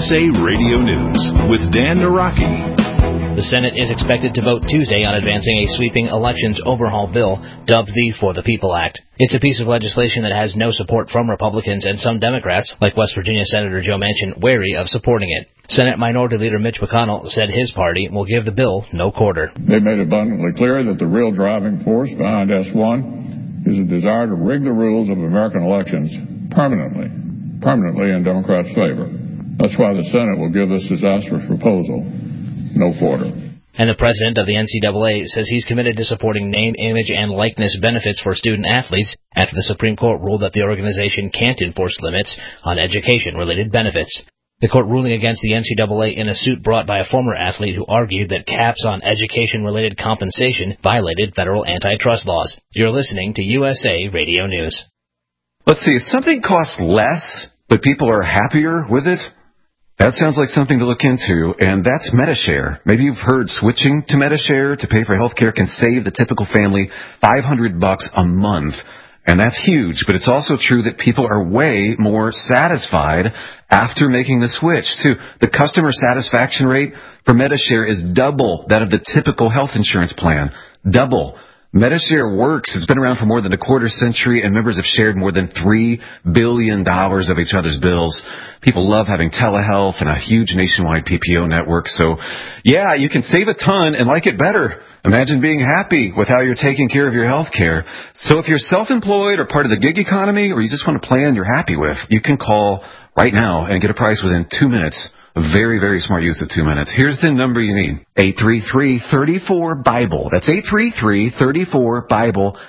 USA Radio News with Dan Naraki. The Senate is expected to vote Tuesday on advancing a sweeping elections overhaul bill dubbed the For the People Act. It's a piece of legislation that has no support from Republicans and some Democrats, like West Virginia Senator Joe Manchin, wary of supporting it. Senate Minority Leader Mitch McConnell said his party will give the bill no quarter. They made abundantly clear that the real driving force behind S1 is a desire to rig the rules of American elections permanently in Democrats' favor. That's why the Senate will give this disastrous proposal no quarter. And the president of the NCAA says he's committed to supporting name, image, and likeness benefits for student athletes after the Supreme Court ruled that the organization can't enforce limits on education-related benefits. The court ruling against the NCAA in a suit brought by a former athlete who argued that caps on education-related compensation violated federal antitrust laws. You're listening to USA Radio News. Let's see, if something costs less, but people are happier with it, that sounds like something to look into, and that's Medi-Share. Maybe you've heard switching to Medi-Share to pay for health care can save the typical family $500 a month. And that's huge, but it's also true that people are way more satisfied after making the switch, too. The customer satisfaction rate for Medi-Share is double that of the typical health insurance plan. Double. Medi-Share works. It's been around for more than a quarter century, and members have shared more than $3 billion of each other's bills. People love having telehealth and a huge nationwide PPO network. So, yeah, you can save a ton and like it better. Imagine being happy with how you're taking care of your health care. So if you're self-employed or part of the gig economy, or you just want a plan you're happy with, you can call right now and get a price within 2 minutes. A very, very smart use of 2 minutes. Here's the number you need. 833-34-BIBLE. That's 833-34-BIBLE.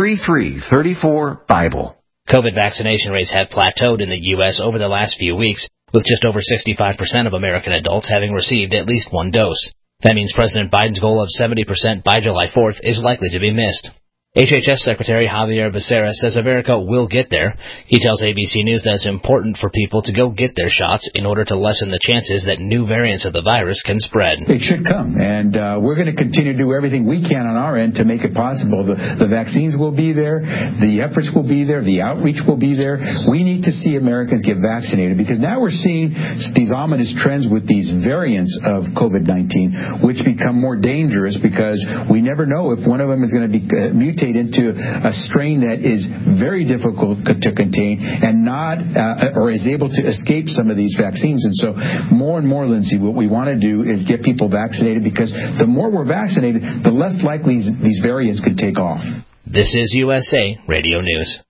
833-34-BIBLE. COVID vaccination rates have plateaued in the U.S. over the last few weeks, with just over 65% of American adults having received at least one dose. That means President Biden's goal of 70% by July 4th is likely to be missed. HHS Secretary Javier Becerra says America will get there. He tells ABC News that it's important for people to go get their shots in order to lessen the chances that new variants of the virus can spread. It should come, and we're going to continue to do everything we can on our end to make it possible. The vaccines will be there, the efforts will be there, the outreach will be there. We need to see Americans get vaccinated, because now we're seeing these ominous trends with these variants of COVID-19, which become more dangerous because we never know if one of them is going to be mutated into a strain that is very difficult to contain and not or is able to escape some of these vaccines. And so more and more, Lindsay, what we want to do is get people vaccinated, because the more we're vaccinated, the less likely these variants could take off. This is USA Radio News.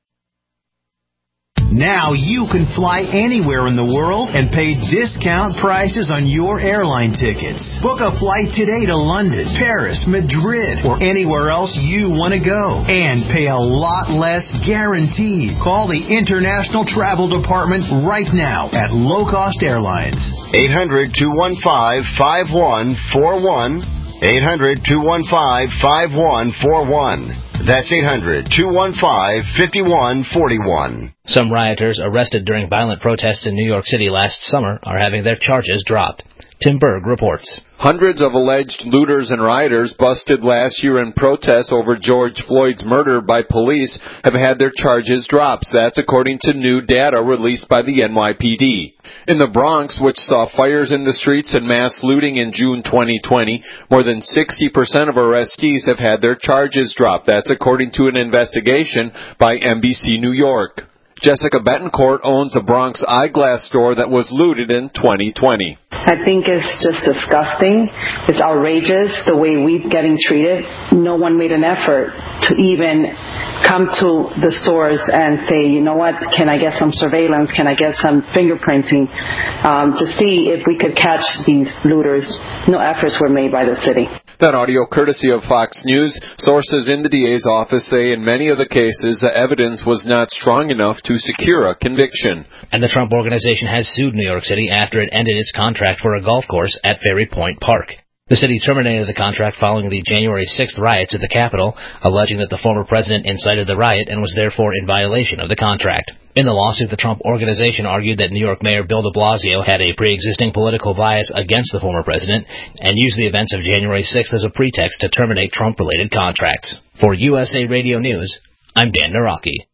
Now you can fly anywhere in the world and pay discount prices on your airline tickets. Book a flight today to London, Paris, Madrid, or anywhere else you want to go, and pay a lot less guaranteed. Call the International Travel Department right now at Low Cost Airlines. 800-215-5141. 800-215-5141. That's 800-215-5141. Some rioters arrested during violent protests in New York City last summer are having their charges dropped. Tim Berg reports. Hundreds of alleged looters and rioters busted last year in protests over George Floyd's murder by police have had their charges dropped. That's according to new data released by the NYPD. In the Bronx, which saw fires in the streets and mass looting in June 2020, more than 60% of arrestees have had their charges dropped. That's according to an investigation by NBC New York. Jessica Betancourt owns a Bronx eyeglass store that was looted in 2020. I think it's just disgusting. It's outrageous the way we're getting treated. No one made an effort to even come to the stores and say, you know what, can I get some surveillance? Can I get some fingerprinting to see if we could catch these looters? No efforts were made by the city. That audio courtesy of Fox News. Sources in the DA's office say in many of the cases the evidence was not strong enough to secure a conviction. And the Trump Organization has sued New York City after it ended its contract for a golf course at Ferry Point Park. The city terminated the contract following the January 6th riots at the Capitol, alleging that the former president incited the riot and was therefore in violation of the contract. In the lawsuit, the Trump Organization argued that New York Mayor Bill de Blasio had a pre-existing political bias against the former president and used the events of January 6th as a pretext to terminate Trump-related contracts. For USA Radio News, I'm Dan Naraki.